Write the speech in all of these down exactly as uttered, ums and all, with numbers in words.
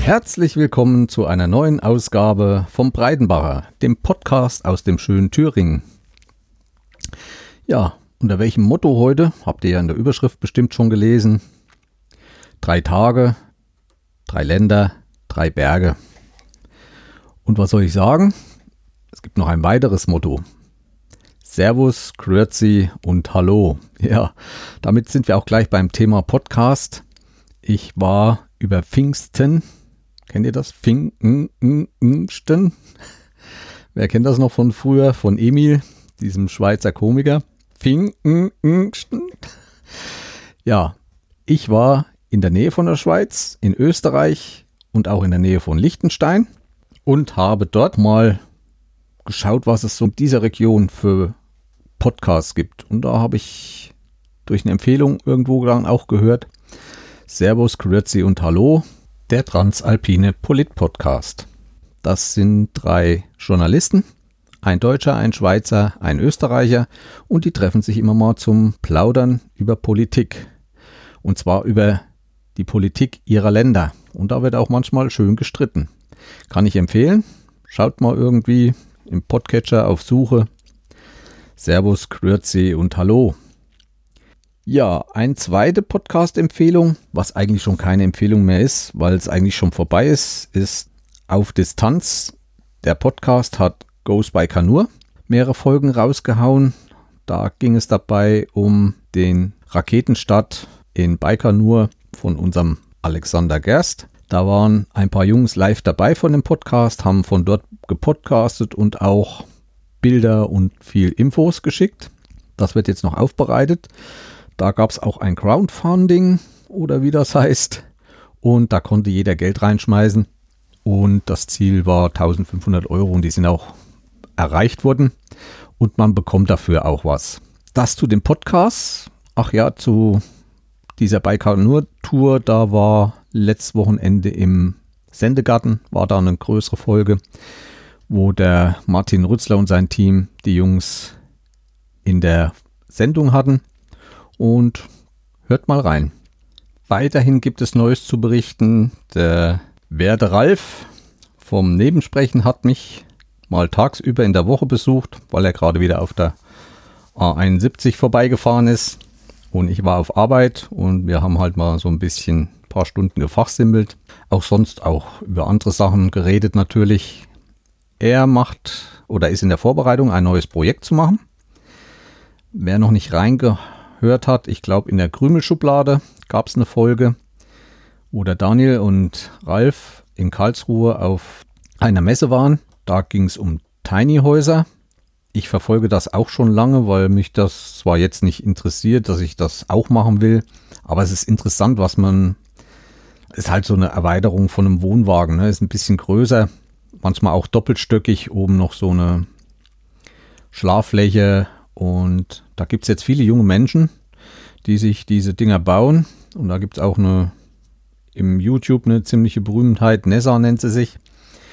Herzlich willkommen zu einer neuen Ausgabe vom Breitenbacher, dem Podcast aus dem schönen Thüringen. Ja, unter welchem Motto heute, habt ihr ja in der Überschrift bestimmt schon gelesen. Drei Tage, drei Länder, drei Berge. Und was soll ich sagen? Es gibt noch ein weiteres Motto. Servus, Grüezi und Hallo. Ja, damit sind wir auch gleich beim Thema Podcast. Ich war über Pfingsten, kennt ihr das? Pfingsten? Wer kennt das noch von früher, von Emil, diesem Schweizer Komiker? Pfingsten? Ja, ich war in der Nähe von der Schweiz, in Österreich und auch in der Nähe von Liechtenstein und habe dort mal geschaut, was es so in dieser Region für Podcasts gibt. Und da habe ich durch eine Empfehlung irgendwo dann auch gehört, Servus, Grüezi und Hallo, der Transalpine Polit-Podcast. Das sind drei Journalisten, ein Deutscher, ein Schweizer, ein Österreicher und die treffen sich immer mal zum Plaudern über Politik. Und zwar über die Politik ihrer Länder. Und da wird auch manchmal schön gestritten. Kann ich empfehlen. Schaut mal irgendwie im Podcatcher auf Suche. Servus, Grüezi und Hallo. Ja, eine zweite Podcast-Empfehlung, was eigentlich schon keine Empfehlung mehr ist, weil es eigentlich schon vorbei ist, ist Auf Distanz. Der Podcast hat Goes Baikonur mehrere Folgen rausgehauen. Da ging es dabei um den Raketenstart in Baikonur von unserem Alexander Gerst. Da waren ein paar Jungs live dabei von dem Podcast, haben von dort gepodcastet und auch Bilder und viel Infos geschickt. Das wird jetzt noch aufbereitet. Da gab es auch ein Crowdfunding oder wie das heißt. Und da konnte jeder Geld reinschmeißen. Und das Ziel war eintausendfünfhundert Euro und die sind auch erreicht worden. Und man bekommt dafür auch was. Das zu dem Podcast. Ach ja, zu dieser Baikonur-Tour, da war letztes Wochenende im Sendegarten, war da eine größere Folge, wo der Martin Rützler und sein Team die Jungs in der Sendung hatten. Und hört mal rein. Weiterhin gibt es Neues zu berichten. Der Werde Ralf vom Nebensprechen hat mich mal tagsüber in der Woche besucht, weil er gerade wieder auf der A einundsiebzig vorbeigefahren ist. Und ich war auf Arbeit und wir haben halt mal so ein bisschen, ein paar Stunden gefachsimpelt. Auch sonst auch über andere Sachen geredet natürlich. Er macht oder ist in der Vorbereitung, ein neues Projekt zu machen. Wer noch nicht reingehört hat, ich glaube in der Krümelschublade gab es eine Folge, wo der Daniel und Ralf in Karlsruhe auf einer Messe waren. Da ging es um Tiny Häuser. Ich verfolge das auch schon lange, weil mich das zwar jetzt nicht interessiert, dass ich das auch machen will, aber es ist interessant, was man, ist halt so eine Erweiterung von einem Wohnwagen, ne? Ist ein bisschen größer, manchmal auch doppelstöckig, oben noch so eine Schlaffläche und da gibt es jetzt viele junge Menschen, die sich diese Dinger bauen und da gibt es auch eine, im YouTube eine ziemliche Berühmtheit, Nessa nennt sie sich.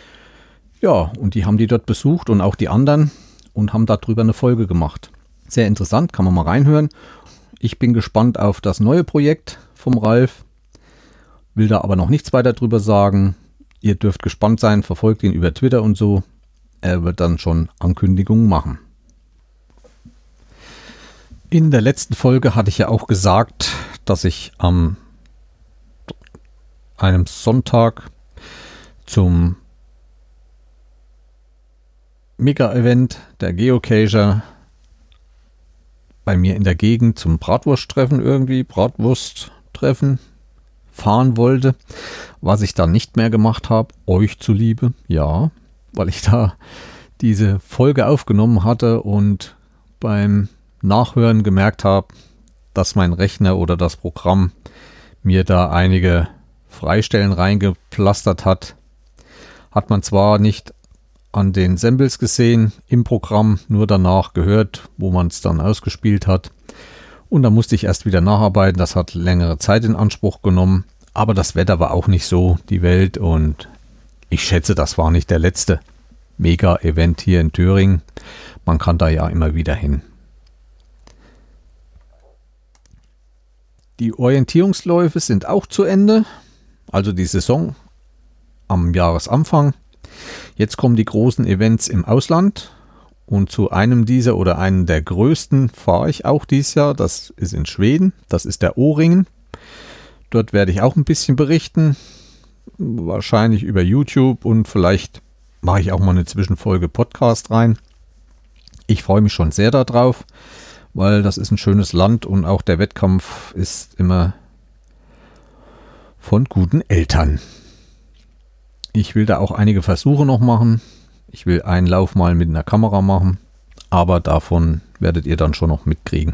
Ja, und die haben die dort besucht und auch die anderen und haben darüber eine Folge gemacht. Sehr interessant, kann man mal reinhören. Ich bin gespannt auf das neue Projekt vom Ralf, will da aber noch nichts weiter drüber sagen. Ihr dürft gespannt sein, verfolgt ihn über Twitter und so. Er wird dann schon Ankündigungen machen. In der letzten Folge hatte ich ja auch gesagt, dass ich am einem Sonntag zum Mega-Event der Geocacher bei mir in der Gegend zum Bratwursttreffen irgendwie, Bratwursttreffen fahren wollte, was ich dann nicht mehr gemacht habe, euch zuliebe, ja, weil ich da diese Folge aufgenommen hatte und beim Nachhören gemerkt habe, dass mein Rechner oder das Programm mir da einige Freistellen reingepflastert hat. Hat man zwar nicht an den Samples gesehen im Programm, nur danach gehört, wo man es dann ausgespielt hat. Und da musste ich erst wieder nacharbeiten. Das hat längere Zeit in Anspruch genommen. Aber das Wetter war auch nicht so die Welt. Und ich schätze, das war nicht der letzte Mega-Event hier in Thüringen. Man kann da ja immer wieder hin. Die Orientierungsläufe sind auch zu Ende. Also die Saison am Jahresanfang. Jetzt kommen die großen Events im Ausland und zu einem dieser oder einem der größten fahre ich auch dieses Jahr. Das ist in Schweden, das ist der O-Ringen. Dort werde ich auch ein bisschen berichten, wahrscheinlich über YouTube und vielleicht mache ich auch mal eine Zwischenfolge Podcast rein. Ich freue mich schon sehr darauf, weil das ist ein schönes Land und auch der Wettkampf ist immer von guten Eltern. Ich will da auch einige Versuche noch machen. Ich will einen Lauf mal mit einer Kamera machen, aber davon werdet ihr dann schon noch mitkriegen.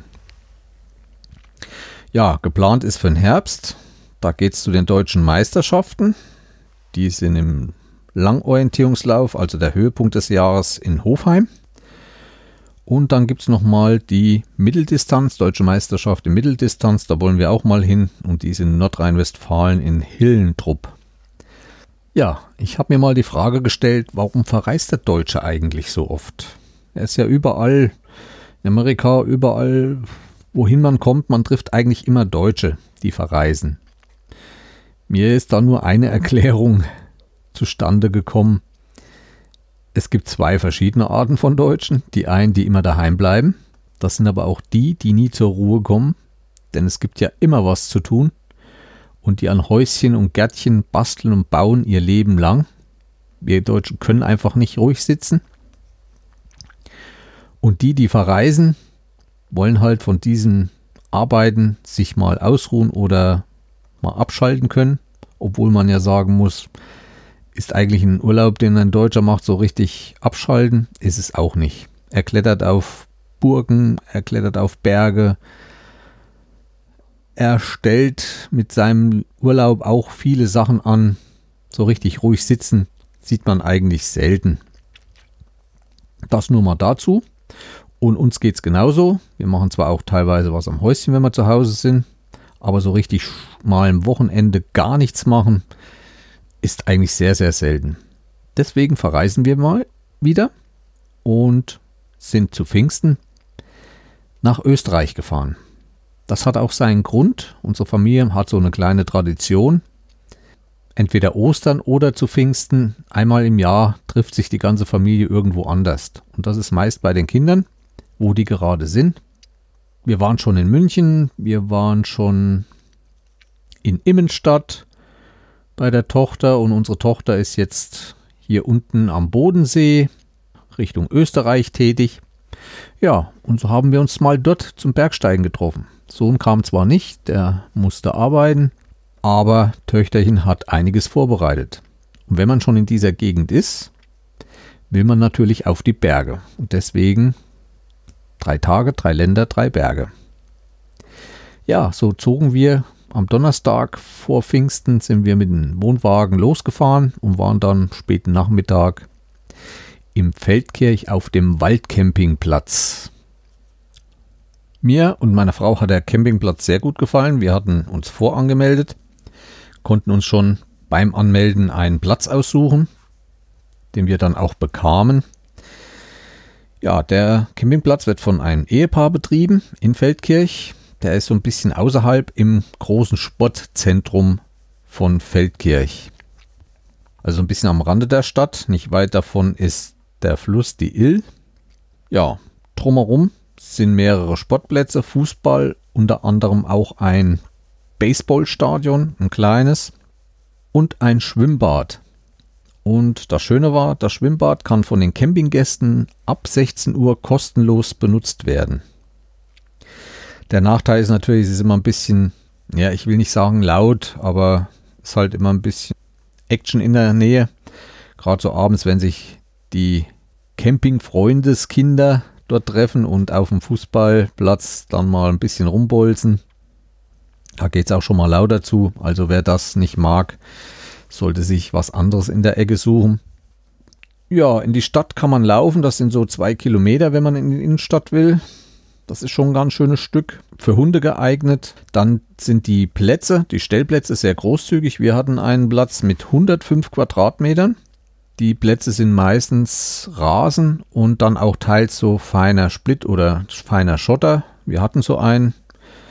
Ja, geplant ist für den Herbst. Da geht es zu den deutschen Meisterschaften. Die sind im Langorientierungslauf, also der Höhepunkt des Jahres in Hofheim. Und dann gibt es nochmal die Mitteldistanz, Deutsche Meisterschaft in Mitteldistanz. Da wollen wir auch mal hin und die ist in Nordrhein-Westfalen in Hillentrup. Ja, ich habe mir mal die Frage gestellt, warum verreist der Deutsche eigentlich so oft? Er ist ja überall, in Amerika, überall, wohin man kommt, man trifft eigentlich immer Deutsche, die verreisen. Mir ist da nur eine Erklärung zustande gekommen. Es gibt zwei verschiedene Arten von Deutschen. Die einen, die immer daheim bleiben. Das sind aber auch die, die nie zur Ruhe kommen. Denn es gibt ja immer was zu tun. Und die an Häuschen und Gärtchen basteln und bauen ihr Leben lang. Wir Deutschen können einfach nicht ruhig sitzen. Und die, die verreisen, wollen halt von diesem Arbeiten sich mal ausruhen oder mal abschalten können. Obwohl man ja sagen muss, ist eigentlich ein Urlaub, den ein Deutscher macht, so richtig abschalten? Ist es auch nicht. Er klettert auf Burgen, er klettert auf Berge. Er stellt mit seinem Urlaub auch viele Sachen an. So richtig ruhig sitzen sieht man eigentlich selten. Das nur mal dazu. Und uns geht es genauso. Wir machen zwar auch teilweise was am Häuschen, wenn wir zu Hause sind, aber so richtig mal am Wochenende gar nichts machen, ist eigentlich sehr, sehr selten. Deswegen verreisen wir mal wieder und sind zu Pfingsten nach Österreich gefahren. Das hat auch seinen Grund. Unsere Familie hat so eine kleine Tradition. Entweder Ostern oder zu Pfingsten, einmal im Jahr trifft sich die ganze Familie irgendwo anders. Und das ist meist bei den Kindern, wo die gerade sind. Wir waren schon in München, wir waren schon in Immenstadt bei der Tochter und unsere Tochter ist jetzt hier unten am Bodensee Richtung Österreich tätig. Ja, und so haben wir uns mal dort zum Bergsteigen getroffen. Sohn kam zwar nicht, der musste arbeiten, aber Töchterchen hat einiges vorbereitet. Und wenn man schon in dieser Gegend ist, will man natürlich auf die Berge. Und deswegen drei Tage, drei Länder, drei Berge. Ja, so zogen wir. Am Donnerstag vor Pfingsten sind wir mit dem Wohnwagen losgefahren und waren dann späten Nachmittag im Feldkirch auf dem Waldcampingplatz. Mir und meiner Frau hat der Campingplatz sehr gut gefallen. Wir hatten uns vorangemeldet, konnten uns schon beim Anmelden einen Platz aussuchen, den wir dann auch bekamen. Ja, der Campingplatz wird von einem Ehepaar betrieben in Feldkirch. Der ist so ein bisschen außerhalb im großen Sportzentrum von Feldkirch. Also ein bisschen am Rande der Stadt. Nicht weit davon ist der Fluss, die Ill. Ja, drumherum sind mehrere Sportplätze, Fußball, unter anderem auch ein Baseballstadion, ein kleines, und ein Schwimmbad. Und das Schöne war, das Schwimmbad kann von den Campinggästen ab sechzehn Uhr kostenlos benutzt werden. Der Nachteil ist natürlich, es ist immer ein bisschen, ja, ich will nicht sagen laut, aber es ist halt immer ein bisschen Action in der Nähe. Gerade so abends, wenn sich die Camping-Freundeskinder dort treffen und auf dem Fußballplatz dann mal ein bisschen rumbolzen. Da geht es auch schon mal lauter zu. Also wer das nicht mag, sollte sich was anderes in der Ecke suchen. Ja, in die Stadt kann man laufen. Das sind so zwei Kilometer, wenn man in die Innenstadt will. Das ist schon ein ganz schönes Stück. Für Hunde geeignet. Dann sind die Plätze, die Stellplätze sehr großzügig. Wir hatten einen Platz mit hundertfünf Quadratmetern. Die Plätze sind meistens Rasen und dann auch teils so feiner Split oder feiner Schotter. Wir hatten so einen,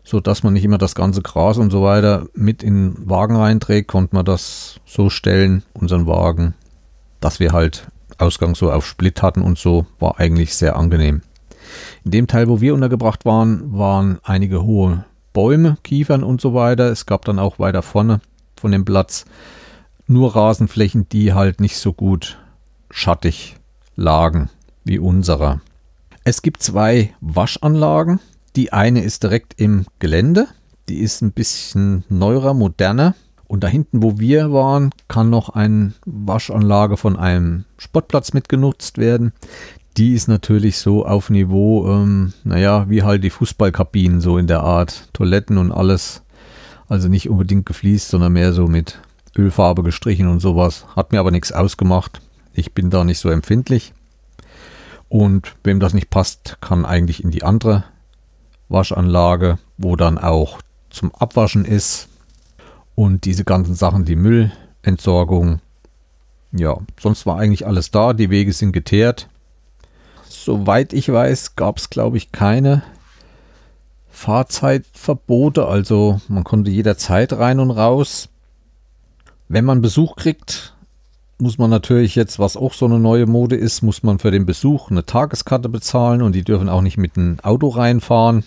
sodass man nicht immer das ganze Gras und so weiter mit in den Wagen reinträgt, konnte man das so stellen, unseren Wagen, dass wir halt Ausgang so auf Split hatten und so, war eigentlich sehr angenehm. In dem Teil, wo wir untergebracht waren, waren einige hohe Bäume, Kiefern und so weiter. Es gab dann auch weiter vorne von dem Platz nur Rasenflächen, die halt nicht so gut schattig lagen wie unserer. Es gibt zwei Waschanlagen. Die eine ist direkt im Gelände. Die ist ein bisschen neuer, moderner. Und da hinten, wo wir waren, kann noch eine Waschanlage von einem Sportplatz mitgenutzt werden. Die ist natürlich so auf Niveau, ähm, naja, wie halt die Fußballkabinen, so in der Art. Toiletten und alles. Also nicht unbedingt gefliest, sondern mehr so mit Ölfarbe gestrichen und sowas. Hat mir aber nichts ausgemacht. Ich bin da nicht so empfindlich. Und wem das nicht passt, kann eigentlich in die andere Waschanlage, wo dann auch zum Abwaschen ist. Und diese ganzen Sachen, die Müllentsorgung. Ja, sonst war eigentlich alles da. Die Wege sind geteert. Soweit ich weiß, gab es, glaube ich, keine Fahrzeitverbote. Also man konnte jederzeit rein und raus. Wenn man Besuch kriegt, muss man natürlich jetzt, was auch so eine neue Mode ist, muss man für den Besuch eine Tageskarte bezahlen und die dürfen auch nicht mit einem Auto reinfahren.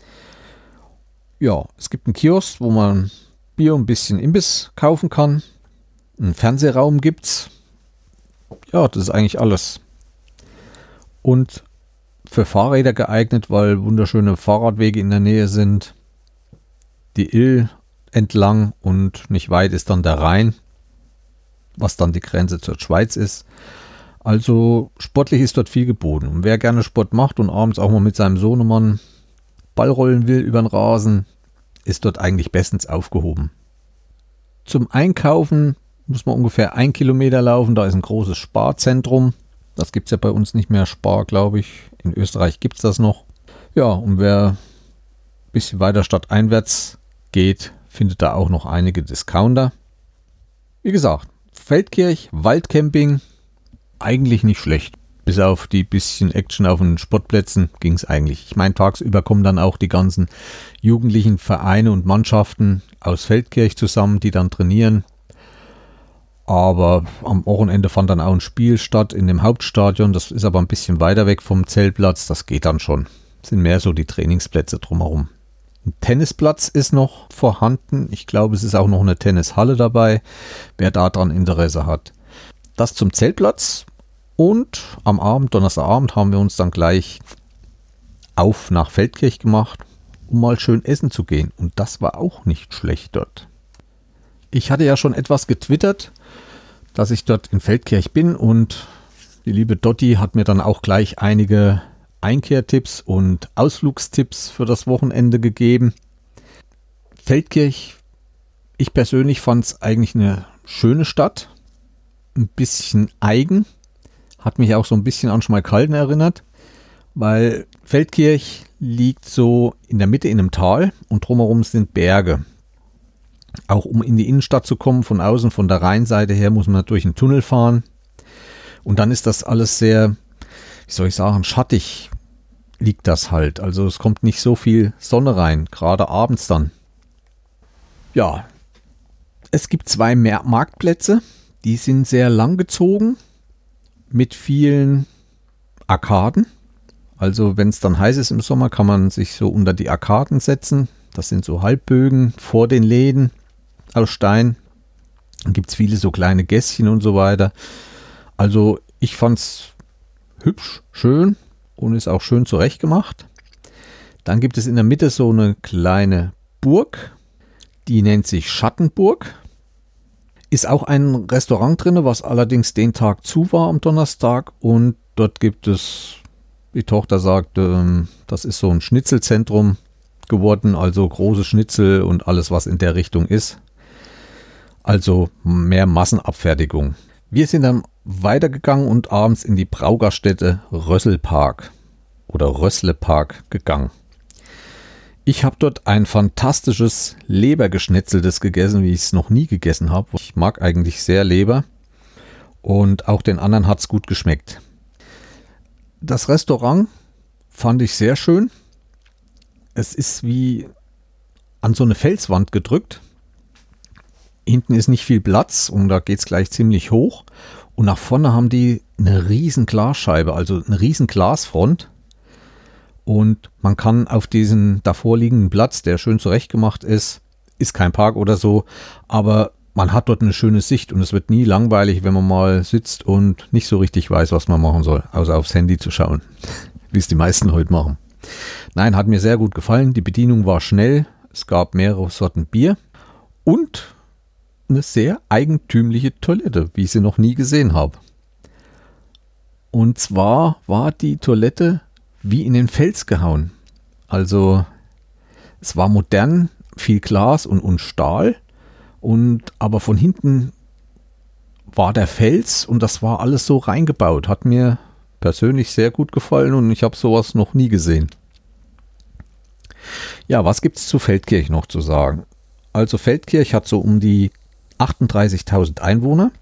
Ja, es gibt einen Kiosk, wo man Bier und ein bisschen Imbiss kaufen kann. Einen Fernsehraum gibt's. Ja, das ist eigentlich alles. Und für Fahrräder geeignet, weil wunderschöne Fahrradwege in der Nähe sind. Die Ill entlang und nicht weit ist dann der Rhein, was dann die Grenze zur Schweiz ist. Also sportlich ist dort viel geboten. Und wer gerne Sport macht und abends auch mal mit seinem Sohnemann Ball rollen will über den Rasen, ist dort eigentlich bestens aufgehoben. Zum Einkaufen muss man ungefähr ein Kilometer laufen. Da ist ein großes Sparzentrum. Das gibt es ja bei uns nicht mehr. Spar, glaube ich. In Österreich gibt es das noch. Ja, und wer ein bisschen weiter stadteinwärts geht, findet da auch noch einige Discounter. Wie gesagt, Feldkirch, Waldcamping, eigentlich nicht schlecht. Bis auf die bisschen Action auf den Sportplätzen ging es eigentlich. Ich meine, tagsüber kommen dann auch die ganzen jugendlichen Vereine und Mannschaften aus Feldkirch zusammen, die dann trainieren. Aber am Wochenende fand dann auch ein Spiel statt in dem Hauptstadion. Das ist aber ein bisschen weiter weg vom Zeltplatz. Das geht dann schon. Das sind mehr so die Trainingsplätze drumherum. Ein Tennisplatz ist noch vorhanden. Ich glaube, es ist auch noch eine Tennishalle dabei, wer daran Interesse hat. Das zum Zeltplatz. Und am Abend, Donnerstagabend, haben wir uns dann gleich auf nach Feldkirch gemacht, um mal schön essen zu gehen. Und das war auch nicht schlecht dort. Ich hatte ja schon etwas getwittert, dass ich dort in Feldkirch bin. Und die liebe Dotti hat mir dann auch gleich einige Einkehrtipps und Ausflugstipps für das Wochenende gegeben. Feldkirch, ich persönlich fand es eigentlich eine schöne Stadt. Ein bisschen eigen. Hat mich auch so ein bisschen an Schmalkalden erinnert, weil Feldkirch liegt so in der Mitte in einem Tal und drumherum sind Berge. Auch um in die Innenstadt zu kommen, von außen, von der Rheinseite her, muss man durch einen Tunnel fahren. Und dann ist das alles sehr, wie soll ich sagen, schattig liegt das halt. Also es kommt nicht so viel Sonne rein, gerade abends dann. Ja, es gibt zwei Marktplätze, die sind sehr lang gezogen. Mit vielen Arkaden. Also wenn es dann heiß ist im Sommer, kann man sich so unter die Arkaden setzen. Das sind so Halbbögen vor den Läden aus Stein. Dann gibt es viele so kleine Gässchen und so weiter. Also ich fand es hübsch, schön und ist auch schön zurechtgemacht. Dann gibt es in der Mitte so eine kleine Burg. Die nennt sich Schattenburg. Ist auch ein Restaurant drin, was allerdings den Tag zu war am Donnerstag. Und dort gibt es, die Tochter sagt, ähm, das ist so ein Schnitzelzentrum geworden. Also große Schnitzel und alles, was in der Richtung ist. Also mehr Massenabfertigung. Wir sind dann weitergegangen und abends in die Braugaststätte Rösselpark oder Rösslepark gegangen. Ich habe dort ein fantastisches Lebergeschnetzeltes gegessen, wie ich es noch nie gegessen habe. Ich mag eigentlich sehr Leber und auch den anderen hat es gut geschmeckt. Das Restaurant fand ich sehr schön. Es ist wie an so eine Felswand gedrückt. Hinten ist nicht viel Platz und da geht es gleich ziemlich hoch. Und nach vorne haben die eine riesen Glasscheibe, also eine riesen Glasfront. Und man kann auf diesen davor liegenden Platz, der schön zurechtgemacht ist, ist kein Park oder so, aber man hat dort eine schöne Sicht und es wird nie langweilig, wenn man mal sitzt und nicht so richtig weiß, was man machen soll, außer aufs Handy zu schauen, wie es die meisten heute machen. Nein, hat mir sehr gut gefallen. Die Bedienung war schnell, es gab mehrere Sorten Bier und eine sehr eigentümliche Toilette, wie ich sie noch nie gesehen habe. Und zwar war die Toilette wie in den Fels gehauen. Also es war modern, viel Glas und, und Stahl, und aber von hinten war der Fels und das war alles so reingebaut. Hat mir persönlich sehr gut gefallen und ich habe sowas noch nie gesehen. Ja, was gibt es zu Feldkirch noch zu sagen? Also Feldkirch hat so um die achtunddreißigtausend Einwohner.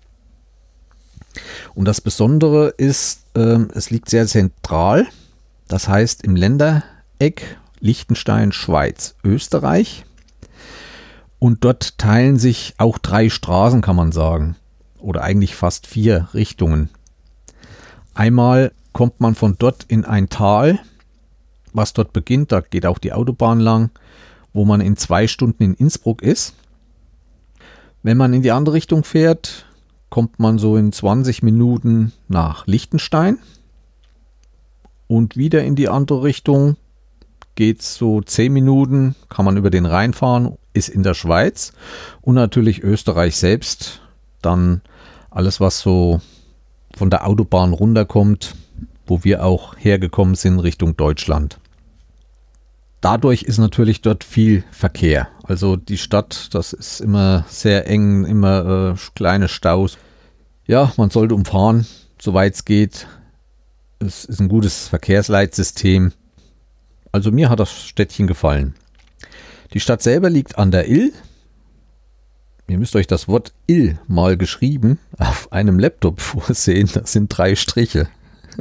Und das Besondere ist, äh, es liegt sehr zentral. Das heißt im Ländereck Liechtenstein, Schweiz, Österreich. Und dort teilen sich auch drei Straßen, kann man sagen. Oder eigentlich fast vier Richtungen. Einmal kommt man von dort in ein Tal, was dort beginnt. Da geht auch die Autobahn lang, wo man in zwei Stunden in Innsbruck ist. Wenn man in die andere Richtung fährt, kommt man so in zwanzig Minuten nach Liechtenstein. Und wieder in die andere Richtung geht es so zehn Minuten, kann man über den Rhein fahren, ist in der Schweiz. Und natürlich Österreich selbst. Dann alles, was so von der Autobahn runterkommt, wo wir auch hergekommen sind, Richtung Deutschland. Dadurch ist natürlich dort viel Verkehr. Also die Stadt, das ist immer sehr eng, immer äh, kleine Staus. Ja, man sollte umfahren, soweit es geht. Es ist ein gutes Verkehrsleitsystem. Also mir hat das Städtchen gefallen. Die Stadt selber liegt an der Ill. Ihr müsst euch das Wort Ill mal geschrieben auf einem Laptop vorsehen. Das sind drei Striche.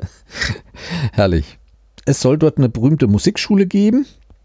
Herrlich. Es soll dort eine berühmte Musikschule geben.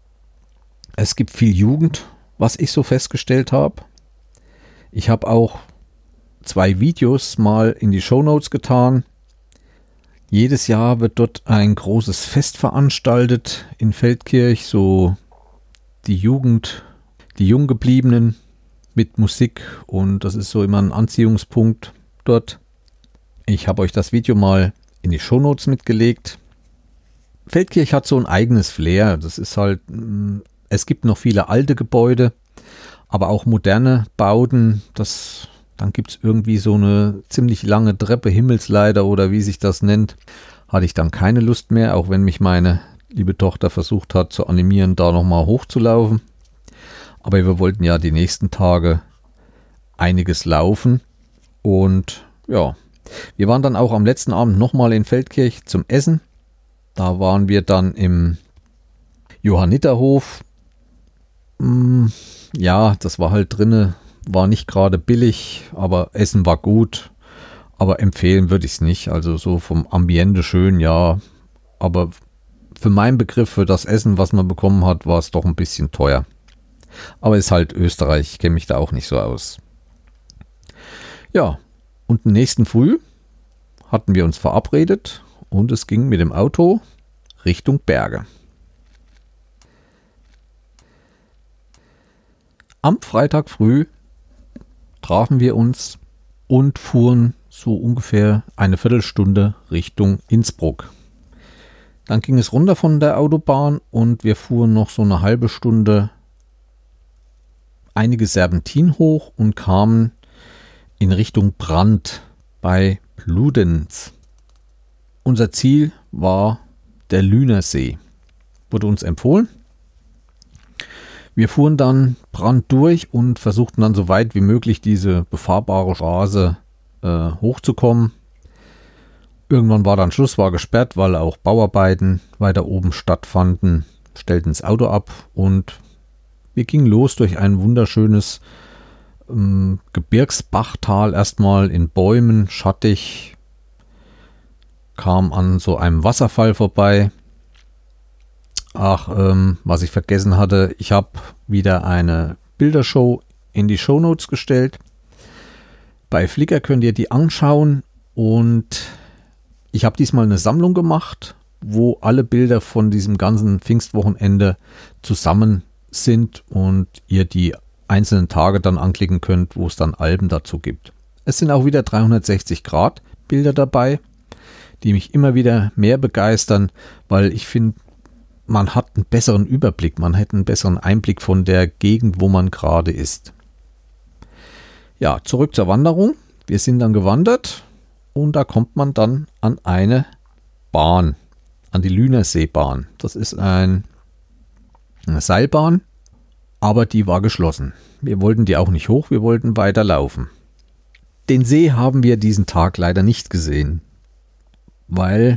Es gibt viel Jugend, was ich so festgestellt habe. Ich habe auch zwei Videos mal in die Shownotes getan. Jedes Jahr wird dort ein großes Fest veranstaltet in Feldkirch, so die Jugend, die Junggebliebenen mit Musik, und das ist so immer ein Anziehungspunkt dort. Ich habe euch das Video mal in die Shownotes mitgelegt. Feldkirch hat so ein eigenes Flair. Das ist halt, es gibt noch viele alte Gebäude, aber auch moderne Bauten. Das, dann gibt es irgendwie so eine ziemlich lange Treppe, Himmelsleiter oder wie sich das nennt. Hatte ich dann keine Lust mehr, auch wenn mich meine liebe Tochter versucht hat zu animieren, da nochmal hochzulaufen. Aber wir wollten ja die nächsten Tage einiges laufen. Und ja, wir waren dann auch am letzten Abend nochmal in Feldkirch zum Essen. Da waren wir dann im Johanniterhof. Ja, das war halt drinne, war nicht gerade billig, aber Essen war gut. Aber empfehlen würde ich es nicht. Also so vom Ambiente schön, ja. Aber für meinen Begriff, für das Essen, was man bekommen hat, war es doch ein bisschen teuer. Aber ist halt Österreich, ich kenne mich da auch nicht so aus. Ja, und nächsten Früh hatten wir uns verabredet und es ging mit dem Auto Richtung Berge. Am Freitag früh trafen wir uns und fuhren so ungefähr eine Viertelstunde Richtung Innsbruck. Dann ging es runter von der Autobahn und wir fuhren noch so eine halbe Stunde einige Serpentinen hoch und kamen in Richtung Brand bei Bludenz. Unser Ziel war der Lünersee. Wurde uns empfohlen. Wir fuhren dann Brand durch und versuchten dann so weit wie möglich diese befahrbare Straße äh, hochzukommen. Irgendwann war dann Schluss, war gesperrt, weil auch Bauarbeiten weiter oben stattfanden, stellten das Auto ab und wir gingen los durch ein wunderschönes ähm, Gebirgsbachtal, erstmal in Bäumen, schattig, kam an so einem Wasserfall vorbei. Ach, ähm, was ich vergessen hatte, ich habe wieder eine Bildershow in die Shownotes gestellt. Bei Flickr könnt ihr die anschauen und ich habe diesmal eine Sammlung gemacht, wo alle Bilder von diesem ganzen Pfingstwochenende zusammen sind und ihr die einzelnen Tage dann anklicken könnt, wo es dann Alben dazu gibt. Es sind auch wieder dreihundertsechzig Grad Bilder dabei, die mich immer wieder mehr begeistern, weil ich finde, man hat einen besseren Überblick, man hat einen besseren Einblick von der Gegend, wo man gerade ist. Ja, zurück zur Wanderung. Wir sind dann gewandert und da kommt man dann an eine Bahn, an die Lünersseebahn. Das ist ein, eine Seilbahn, aber die war geschlossen. Wir wollten die auch nicht hoch, wir wollten weiterlaufen. Den See haben wir diesen Tag leider nicht gesehen, weil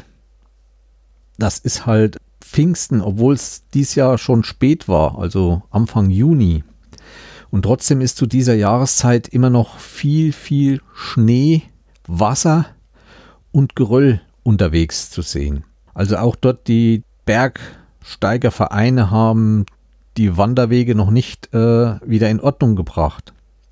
das ist halt Pfingsten, obwohl es dieses Jahr schon spät war, also Anfang Juni. Und trotzdem ist zu dieser Jahreszeit immer noch viel, viel Schnee, Wasser und Geröll unterwegs zu sehen. Also auch dort die Bergsteigervereine haben die Wanderwege noch nicht äh, wieder in Ordnung gebracht.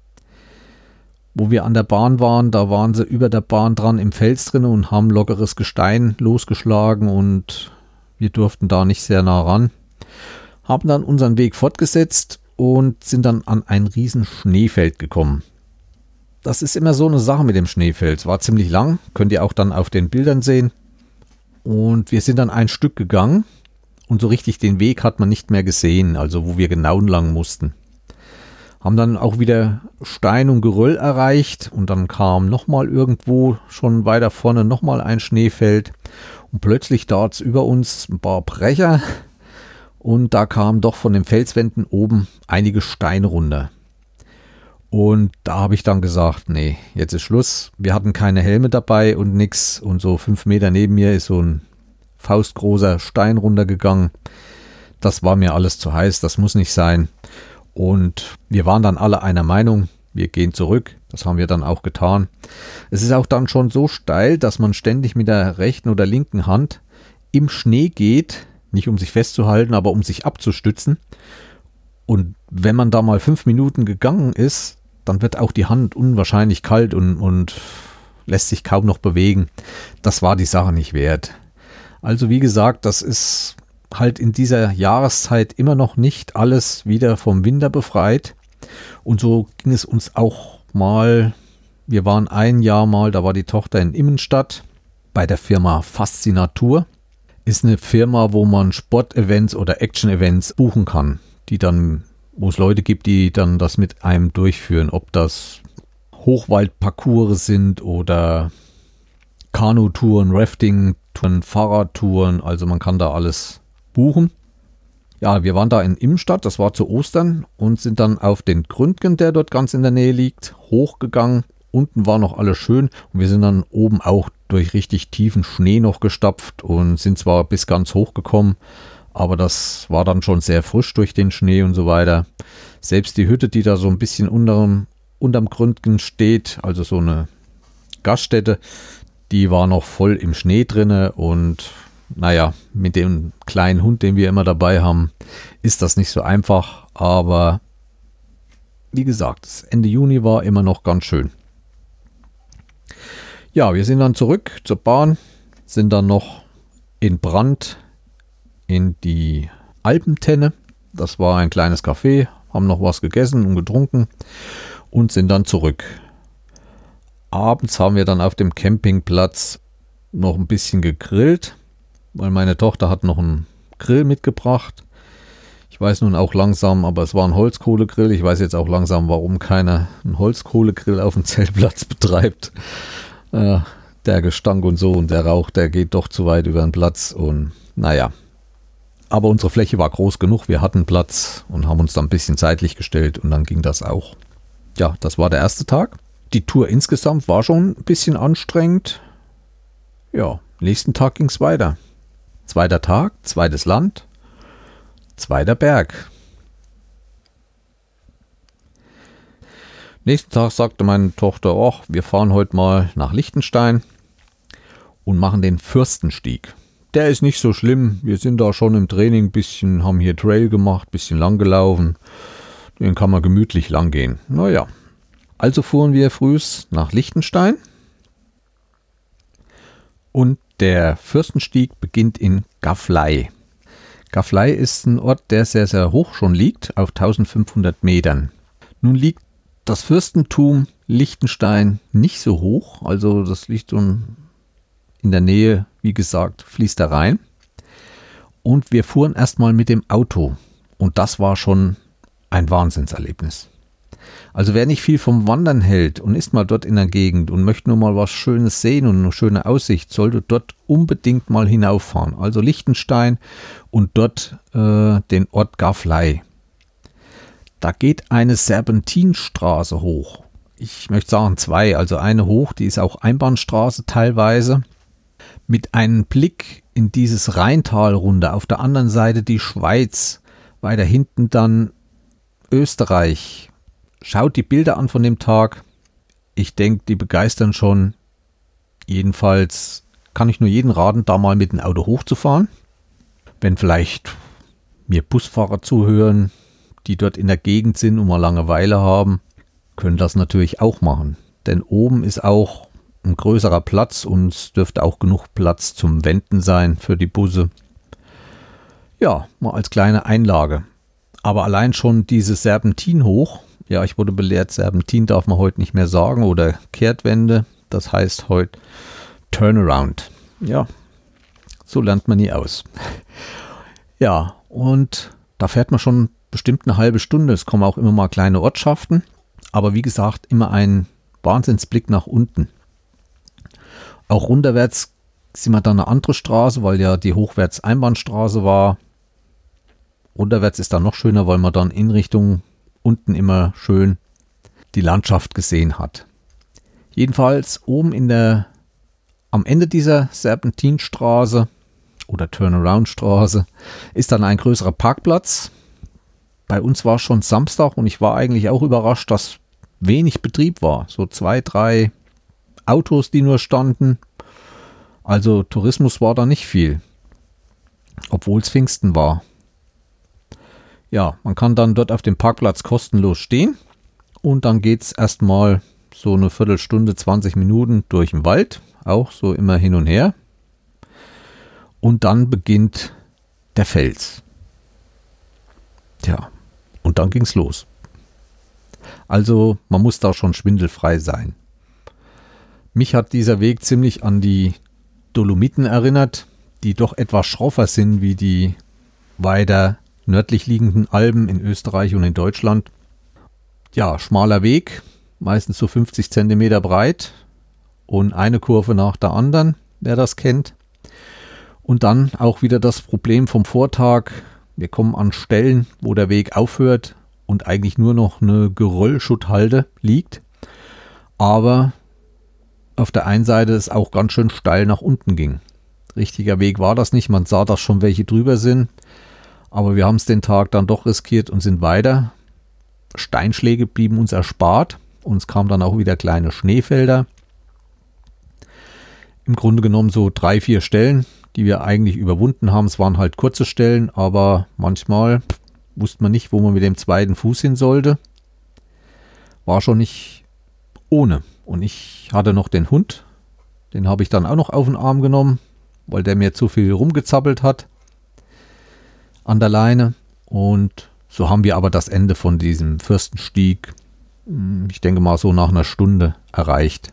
Wo wir an der Bahn waren, da waren sie über der Bahn dran im Fels drin und haben lockeres Gestein losgeschlagen und wir durften da nicht sehr nah ran. Haben dann unseren Weg fortgesetzt und sind dann an ein riesen Schneefeld gekommen. Das ist immer so eine Sache mit dem Schneefeld. Es war ziemlich lang, könnt ihr auch dann auf den Bildern sehen. Und wir sind dann ein Stück gegangen und so richtig den Weg hat man nicht mehr gesehen, also wo wir genau lang mussten. Haben dann auch wieder Stein und Geröll erreicht und dann kam nochmal irgendwo schon weiter vorne nochmal ein Schneefeld und plötzlich da über uns ein paar Brecher und da kamen doch von den Felswänden oben einige Steine runter. Und da habe ich dann gesagt, nee, jetzt ist Schluss. Wir hatten keine Helme dabei und nix und so fünf Meter neben mir ist so ein faustgroßer Stein runtergegangen. Das war mir alles zu heiß, das muss nicht sein. Und wir waren dann alle einer Meinung, wir gehen zurück. Das haben wir dann auch getan. Es ist auch dann schon so steil, dass man ständig mit der rechten oder linken Hand im Schnee geht, nicht um sich festzuhalten, aber um sich abzustützen. Und wenn man da mal fünf Minuten gegangen ist, dann wird auch die Hand unwahrscheinlich kalt und, und lässt sich kaum noch bewegen. Das war die Sache nicht wert. Also wie gesagt, das ist halt in dieser Jahreszeit immer noch nicht alles wieder vom Winter befreit. Und so ging es uns auch mal, wir waren ein Jahr mal, da war die Tochter in Immenstadt bei der Firma Faszinatur. Ist eine Firma, wo man Sportevents oder Action-Events buchen kann, die dann, wo es Leute gibt, die dann das mit einem durchführen, ob das Hochwaldparcours sind oder Kanutouren, Rafting-Touren, Fahrradtouren, also man kann da alles buchen. Ja, wir waren da in Immenstadt, das war zu Ostern und sind dann auf den Gründgen, der dort ganz in der Nähe liegt, hochgegangen. Unten war noch alles schön und wir sind dann oben auch durch richtig tiefen Schnee noch gestapft und sind zwar bis ganz hoch gekommen, aber das war dann schon sehr frisch durch den Schnee und so weiter. Selbst die Hütte, die da so ein bisschen unterm, unterm Gründgen steht, also so eine Gaststätte, die war noch voll im Schnee drinne und naja, mit dem kleinen Hund, den wir immer dabei haben, ist das nicht so einfach, aber wie gesagt, Ende Juni war immer noch ganz schön. Ja, wir sind dann zurück zur Bahn, sind dann noch in Brand in die Alpentenne. Das war ein kleines Café, haben noch was gegessen und getrunken und sind dann zurück. Abends haben wir dann auf dem Campingplatz noch ein bisschen gegrillt, weil meine Tochter hat noch einen Grill mitgebracht. Ich weiß nun auch langsam, aber es war ein Holzkohlegrill. Ich weiß jetzt auch langsam, warum keiner einen Holzkohlegrill auf dem Zeltplatz betreibt. Äh, der Gestank und so und der Rauch, der geht doch zu weit über den Platz und naja. Aber unsere Fläche war groß genug, wir hatten Platz und haben uns dann ein bisschen seitlich gestellt und dann ging das auch. Ja, das war der erste Tag. Die Tour insgesamt war schon ein bisschen anstrengend. Ja, nächsten Tag ging es weiter. Zweiter Tag, zweites Land, zweiter Berg. Nächsten Tag sagte meine Tochter, ach, wir fahren heute mal nach Liechtenstein und machen den Fürstenstieg. der ist nicht so schlimm. Wir sind da schon im Training ein bisschen, haben hier Trail gemacht, ein bisschen lang gelaufen. Den kann man gemütlich lang gehen. Naja, also fuhren wir frühs nach Liechtenstein. Und der Fürstenstieg beginnt in Gafflay. Gafflay ist ein Ort, der sehr, sehr hoch schon liegt, auf eintausendfünfhundert Metern. Nun liegt das Fürstentum Liechtenstein nicht so hoch, also das liegt in der Nähe, wie gesagt, fließt da rein. Und wir fuhren erstmal mit dem Auto und das war schon ein Wahnsinnserlebnis. Also wer nicht viel vom Wandern hält und ist mal dort in der Gegend und möchte nur mal was Schönes sehen und eine schöne Aussicht, sollte dort unbedingt mal hinauffahren. Also Liechtenstein und dort äh, den Ort Gafflay. Da geht eine Serpentinstraße hoch. Ich möchte sagen zwei, also eine hoch, die ist auch Einbahnstraße teilweise, mit einem Blick in dieses Rheintal runter. Auf der anderen Seite die Schweiz, weiter hinten dann Österreich. Schaut die Bilder an von dem Tag. Ich denke, die begeistern schon. Jedenfalls kann ich nur jeden raten, da mal mit dem Auto hochzufahren. Wenn vielleicht mir Busfahrer zuhören, die dort in der Gegend sind und mal Langeweile haben, können das natürlich auch machen. Denn oben ist auch ein größerer Platz und es dürfte auch genug Platz zum Wenden sein für die Busse. Ja, mal als kleine Einlage. Aber allein schon diese Serpentin hoch, ja, ich wurde belehrt, Serpentin darf man heute nicht mehr sagen oder Kehrtwende, das heißt heute Turnaround. Ja, so lernt man nie aus. Ja, und da fährt man schon bestimmt eine halbe Stunde. Es kommen auch immer mal kleine Ortschaften, aber wie gesagt, immer ein Wahnsinnsblick nach unten. Auch runterwärts sind wir dann eine andere Straße, weil ja die Hochwärts-Einbahnstraße war. Runterwärts ist dann noch schöner, weil man dann in Richtung unten immer schön die Landschaft gesehen hat. Jedenfalls oben in der, am Ende dieser Serpentinstraße oder Turnaround-Straße ist dann ein größerer Parkplatz. Bei uns war schon Samstag und ich war eigentlich auch überrascht, dass wenig Betrieb war. So zwei, drei Autos, die nur standen. Also Tourismus war da nicht viel, obwohl es Pfingsten war. Ja, man kann dann dort auf dem Parkplatz kostenlos stehen und dann geht es erstmal so eine Viertelstunde, zwanzig Minuten durch den Wald, auch so immer hin und her. Und dann beginnt der Fels. Tja, und dann ging's los. Also man muss da schon schwindelfrei sein. Mich hat dieser Weg ziemlich an die Dolomiten erinnert, die doch etwas schroffer sind wie die weiter nördlich liegenden Alpen in Österreich und in Deutschland. Ja, schmaler Weg, meistens so fünfzig Zentimeter breit und eine Kurve nach der anderen, wer das kennt. Und dann auch wieder das Problem vom Vortag. Wir kommen an Stellen, wo der Weg aufhört und eigentlich nur noch eine Geröllschutthalde liegt. Aber auf der einen Seite es auch ganz schön steil nach unten ging. Richtiger Weg war das nicht, man sah, dass schon welche drüber sind. Aber wir haben es den Tag dann doch riskiert und sind weiter. Steinschläge blieben uns erspart. Uns kamen dann auch wieder kleine Schneefelder. Im Grunde genommen so drei, vier Stellen, die wir eigentlich überwunden haben. Es waren halt kurze Stellen, aber manchmal wusste man nicht, wo man mit dem zweiten Fuß hin sollte. War schon nicht ohne. Und ich hatte noch den Hund. Den habe ich dann auch noch auf den Arm genommen, weil der mir zu viel rumgezappelt hat an der Leine. Und so haben wir aber das Ende von diesem Fürstenstieg, ich denke mal so nach einer Stunde erreicht.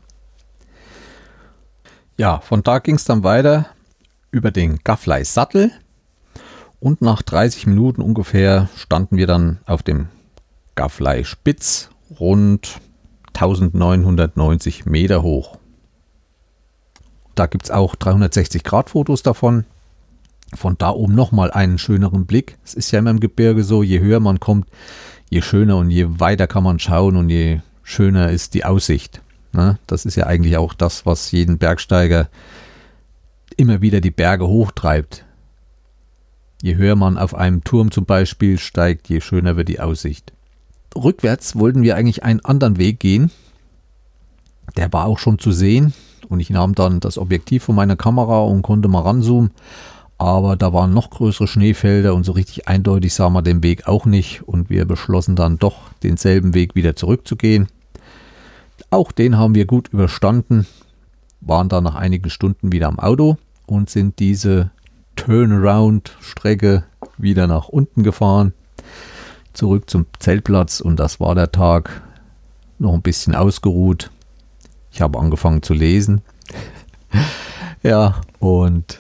Ja, von da ging es dann weiter über den Gafflay-Sattel und nach dreißig Minuten ungefähr standen wir dann auf dem Gafflay-Spitz, rund eintausendneunhundertneunzig Meter hoch. Da gibt es auch dreihundertsechzig Grad Fotos davon. Von da oben nochmal einen schöneren Blick. Es ist ja immer im Gebirge so, je höher man kommt, je schöner und je weiter kann man schauen und je schöner ist die Aussicht. Ne? Das ist ja eigentlich auch das, was jeden Bergsteiger immer wieder die Berge hochtreibt. Je höher man auf einem Turm zum Beispiel steigt, je schöner wird die Aussicht. Rückwärts wollten wir eigentlich einen anderen Weg gehen. Der war auch schon zu sehen und ich nahm dann das Objektiv von meiner Kamera und konnte mal ranzoomen. Aber da waren noch größere Schneefelder und so richtig eindeutig sah man den Weg auch nicht. Und wir beschlossen dann doch, denselben Weg wieder zurückzugehen. Auch den haben wir gut überstanden, waren dann nach einigen Stunden wieder am Auto und sind diese Turnaround-Strecke wieder nach unten gefahren. Zurück zum Zeltplatz und das war der Tag. Noch ein bisschen ausgeruht. Ich habe angefangen zu lesen. Ja, und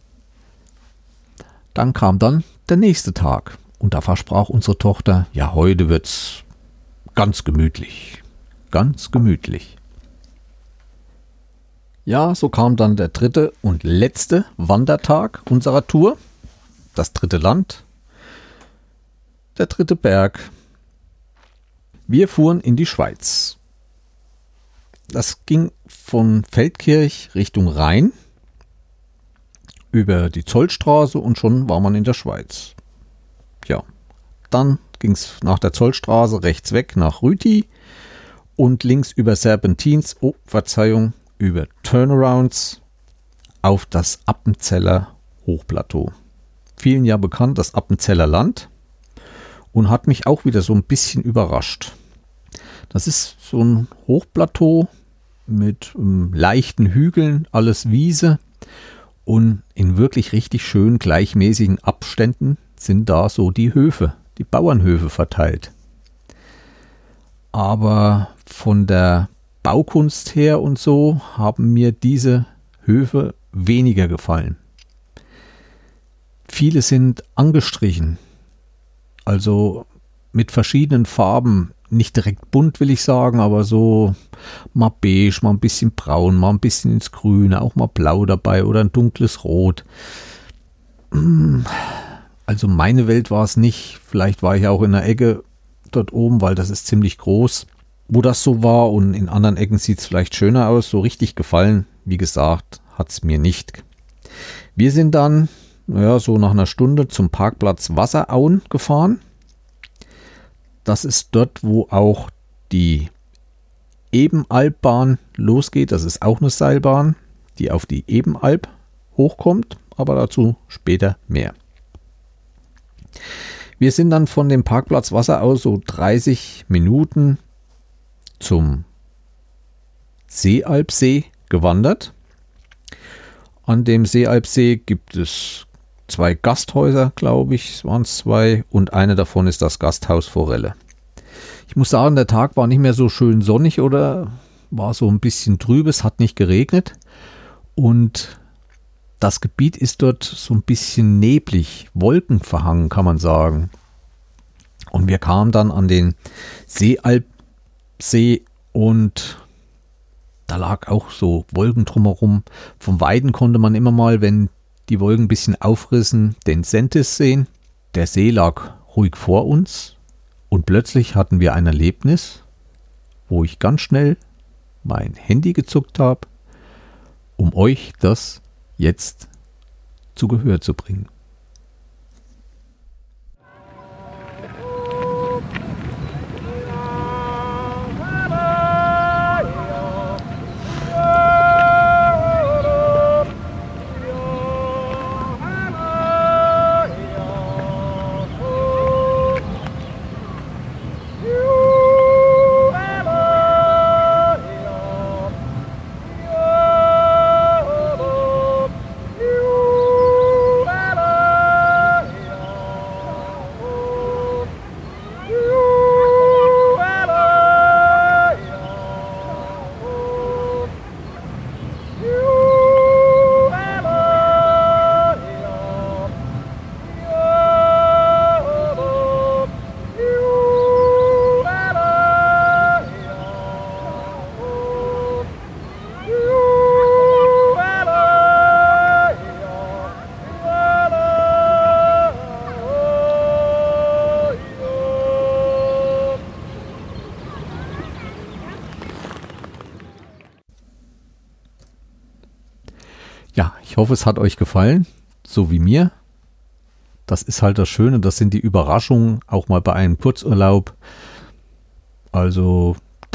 dann kam dann der nächste Tag und da versprach unsere Tochter, ja, heute wird's ganz gemütlich, ganz gemütlich. Ja, so kam dann der dritte und letzte Wandertag unserer Tour, das dritte Land, der dritte Berg. Wir fuhren in die Schweiz. Das ging von Feldkirch Richtung Rhein über die Zollstraße und schon war man in der Schweiz. Ja, dann ging es nach der Zollstraße rechts weg nach Rüti und links über Serpentins, oh Verzeihung, über Turnarounds auf das Appenzeller Hochplateau. Vielen ja bekannt, das Appenzeller Land, und hat mich auch wieder so ein bisschen überrascht. Das ist so ein Hochplateau mit ähm, leichten Hügeln, alles Wiese. Und in wirklich richtig schön gleichmäßigen Abständen sind da so die Höfe, die Bauernhöfe verteilt. Aber von der Baukunst her und so haben mir diese Höfe weniger gefallen. Viele sind angestrichen, also mit verschiedenen Farben, nicht direkt bunt will ich sagen, aber so mal beige, mal ein bisschen braun, mal ein bisschen ins Grüne, auch mal blau dabei oder ein dunkles Rot. Also meine Welt war es nicht, vielleicht war ich auch in der Ecke dort oben, weil das ist ziemlich groß, wo das so war, und in anderen Ecken sieht es vielleicht schöner aus. So richtig gefallen, wie gesagt, hat es mir nicht. Wir sind dann, ja, so nach einer Stunde zum Parkplatz Wasserauen gefahren. Das ist dort, wo auch die Ebenalbbahn losgeht. Das ist auch eine Seilbahn, die auf die Ebenalb hochkommt, aber dazu später mehr. Wir sind dann von dem Parkplatz Wasserau so dreißig Minuten zum Seealbsee gewandert. An dem Seealbsee gibt es zwei Gasthäuser, glaube ich, es waren zwei, und eine davon ist das Gasthaus Forelle. Ich muss sagen, der Tag war nicht mehr so schön sonnig oder war so ein bisschen trüb, es hat nicht geregnet und das Gebiet ist dort so ein bisschen neblig, wolkenverhangen, kann man sagen. Und wir kamen dann an den Seealbsee und da lag auch so Wolken drumherum. Vom Weiden konnte man immer mal, wenn die Wolken ein bisschen aufrissen, den Sentis sehen. Der See lag ruhig vor uns und plötzlich hatten wir ein Erlebnis, wo ich ganz schnell mein Handy gezuckt habe, um euch das jetzt zu Gehör zu bringen. Ja, ich hoffe, es hat euch gefallen, so wie mir. Das ist halt das Schöne, das sind die Überraschungen, auch mal bei einem Kurzurlaub. Also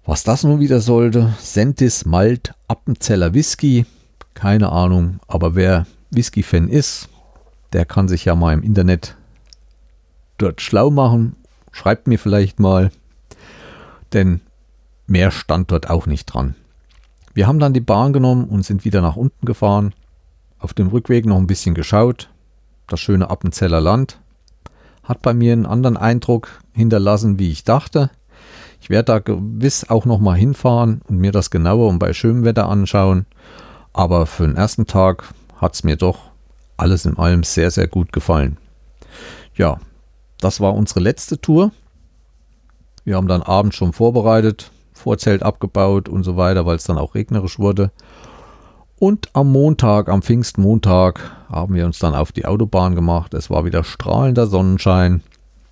Was das nun wieder sollte, Sentis Malt Appenzeller Whisky, keine Ahnung, aber wer Whisky-Fan ist, der kann sich ja mal im Internet dort schlau machen, schreibt mir vielleicht mal, denn mehr stand dort auch nicht dran. Wir haben dann die Bahn genommen und sind wieder nach unten gefahren, auf dem Rückweg noch ein bisschen geschaut, das schöne Appenzeller Land, hat bei mir einen anderen Eindruck hinterlassen, wie ich dachte. Ich werde da gewiss auch noch mal hinfahren und mir das genauer und bei schönem Wetter anschauen. Aber für den ersten Tag hat es mir doch alles in allem sehr, sehr gut gefallen. Ja, das war unsere letzte Tour. Wir haben dann abends schon vorbereitet, Vorzelt abgebaut und so weiter, weil es dann auch regnerisch wurde. Und am Montag, am Pfingstmontag, haben wir uns dann auf die Autobahn gemacht. Es war wieder strahlender Sonnenschein.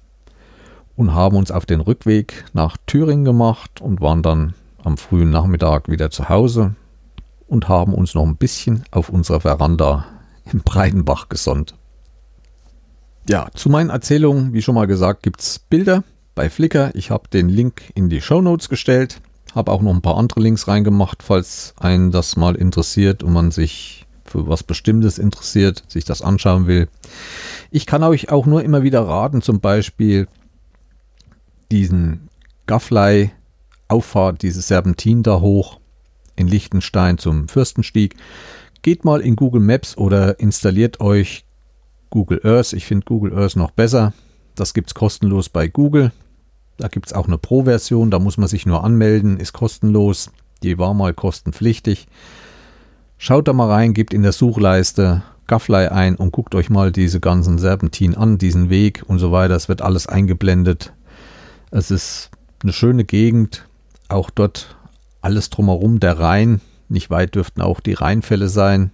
Und haben uns auf den Rückweg nach Thüringen gemacht und waren dann am frühen Nachmittag wieder zu Hause und haben uns noch ein bisschen auf unserer Veranda im Breitenbach gesonnt. Ja, zu meinen Erzählungen, wie schon mal gesagt, gibt es Bilder bei Flickr. Ich habe den Link in die Shownotes gestellt, habe auch noch ein paar andere Links reingemacht, falls einen das mal interessiert und man sich für was Bestimmtes interessiert, sich das anschauen will. Ich kann euch auch nur immer wieder raten, zum Beispiel diesen Gaffley-Auffahrt, dieses Serpentin da hoch in Liechtenstein zum Fürstenstieg. Geht mal in Google Maps oder installiert euch Google Earth. Ich finde Google Earth noch besser. Das gibt es kostenlos bei Google. Da gibt es auch eine Pro-Version, da muss man sich nur anmelden, ist kostenlos. Die war mal kostenpflichtig. Schaut da mal rein, gebt in der Suchleiste Gaffley ein und guckt euch mal diese ganzen Serpentinen an, diesen Weg und so weiter. Es wird alles eingeblendet. Es ist eine schöne Gegend, auch dort alles drumherum, der Rhein, nicht weit dürften auch die Rheinfälle sein.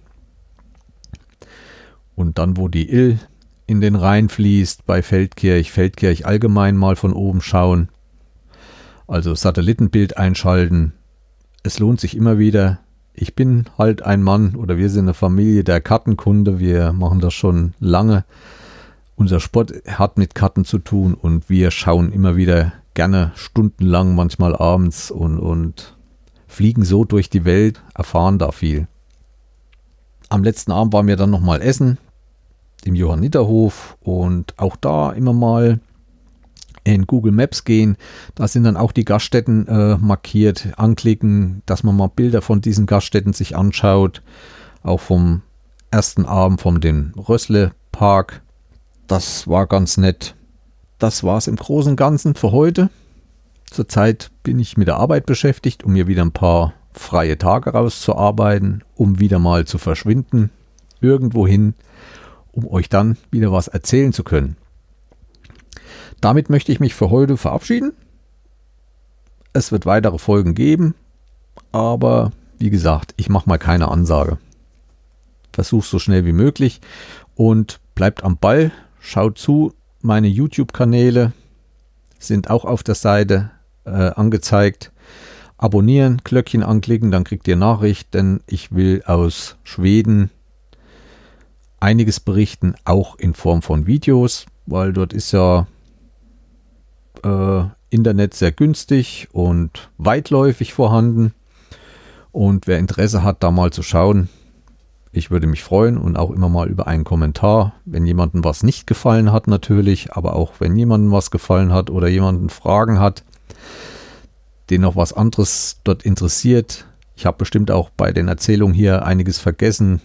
Und dann, wo die Ill in den Rhein fließt, bei Feldkirch, Feldkirch allgemein mal von oben schauen, also Satellitenbild einschalten. Es lohnt sich immer wieder. Ich bin halt ein Mann oder wir sind eine Familie der Kartenkunde, wir machen das schon lange. Unser Sport hat mit Karten zu tun und wir schauen immer wieder gerne stundenlang, manchmal abends und, und fliegen so durch die Welt, erfahren da viel. Am letzten Abend waren wir dann nochmal essen im Johanniterhof und auch da immer mal in Google Maps gehen. Da sind dann auch die Gaststätten äh, markiert, anklicken, dass man mal Bilder von diesen Gaststätten sich anschaut. Auch vom ersten Abend von dem Rössle Park. Das war ganz nett. Das war es im Großen und Ganzen für heute. Zurzeit bin ich mit der Arbeit beschäftigt, um mir wieder ein paar freie Tage rauszuarbeiten, um wieder mal zu verschwinden, irgendwohin, um euch dann wieder was erzählen zu können. Damit möchte ich mich für heute verabschieden. Es wird weitere Folgen geben, aber wie gesagt, ich mache mal keine Ansage. Versuch's so schnell wie möglich und bleibt am Ball. Schaut zu, meine YouTube-Kanäle sind auch auf der Seite äh, angezeigt. Abonnieren, Glöckchen anklicken, dann kriegt ihr Nachricht, denn ich will aus Schweden einiges berichten, auch in Form von Videos, weil dort ist ja äh, Internet sehr günstig und weitläufig vorhanden. Und wer Interesse hat, da mal zu schauen, ich würde mich freuen und auch immer mal über einen Kommentar, wenn jemandem was nicht gefallen hat natürlich, aber auch wenn jemandem was gefallen hat oder jemanden Fragen hat, den noch was anderes dort interessiert. Ich habe bestimmt auch bei den Erzählungen hier einiges vergessen.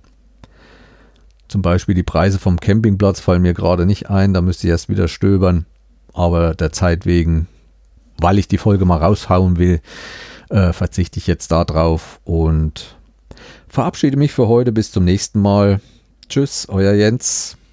Zum Beispiel die Preise vom Campingplatz fallen mir gerade nicht ein, da müsste ich erst wieder stöbern. Aber der Zeit wegen, weil ich die Folge mal raushauen will, äh, verzichte ich jetzt da drauf und verabschiede mich für heute. Bis zum nächsten Mal. Tschüss, euer Jens.